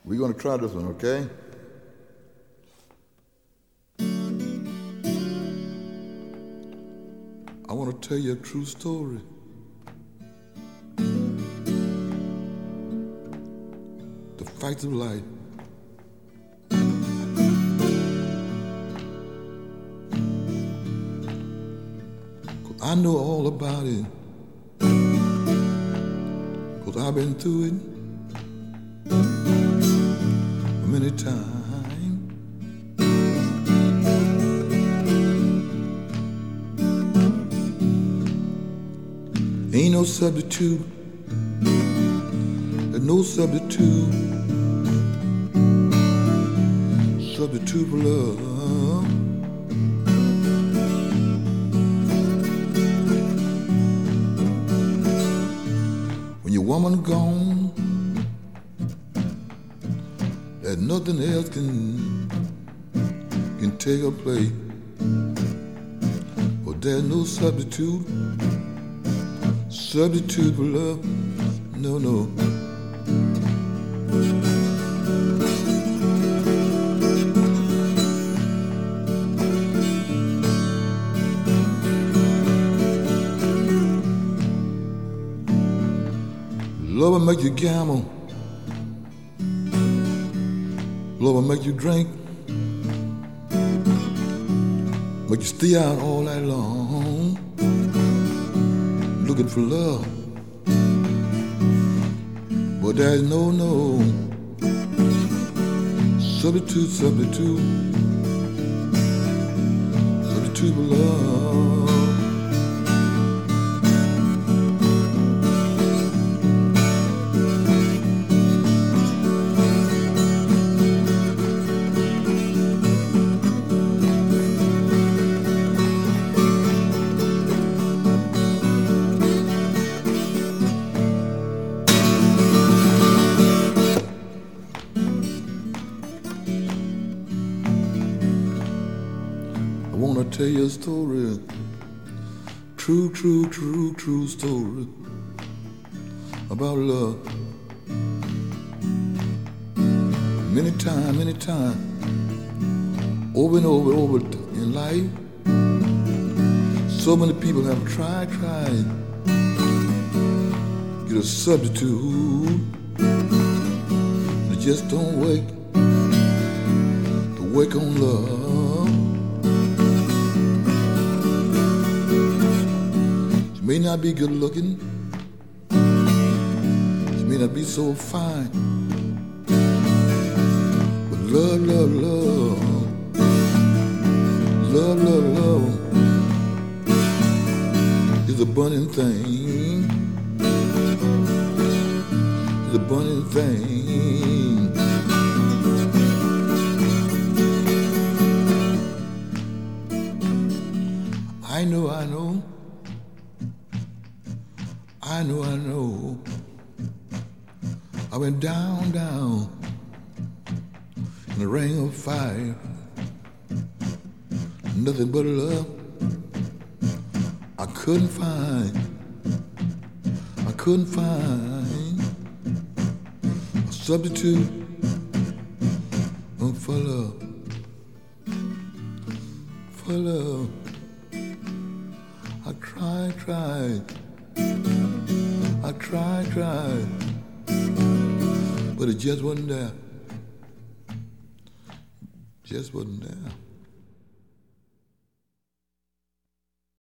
We're going to try this one, okay? I want to tell you a true story. The facts of life. I know all about it, 'cause I've been through it many times. Ain't no substitute, there's no substitute for love. When your woman gone, there's nothing else can take her place. But there's no substitute for love. No, no. Love will make you gamble. Love will make you drink. Make you stay out all night long, looking for love. But there's no substitute for love. I wanna tell you a story, true story about love. Many times, over and over in life, so many people have tried, get a substitute. They just don't wake on love. She may not be good looking, she may not be so fine, but love is a burning thing. It's a burning thing. I know. I went down in the ring of fire. Nothing but love I couldn't find a substitute for love. I tried, but it just wasn't there.